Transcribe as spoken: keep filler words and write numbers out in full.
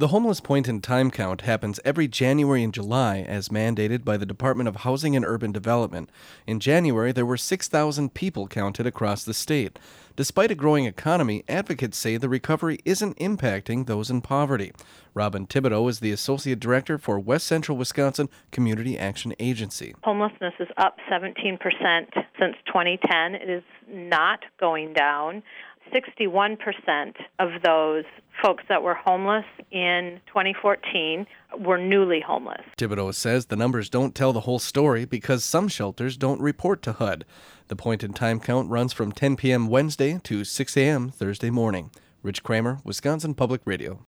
The homeless point-in-time count happens every January and July as mandated by the Department of Housing and Urban Development. In January, there were six thousand people counted across the state. Despite a growing economy, advocates say the recovery isn't impacting those in poverty. Robin Thibodeau is the Associate Director for West Central Wisconsin Community Action Agency. Homelessness is up seventeen percent since twenty ten. It is not going down. sixty-one percent of those folks that were homeless in twenty fourteen were newly homeless. Thibodeau says the numbers don't tell the whole story because some shelters don't report to H U D. The point-in-time count runs from ten p.m. Wednesday to six a.m. Thursday morning. Rich Kramer, Wisconsin Public Radio.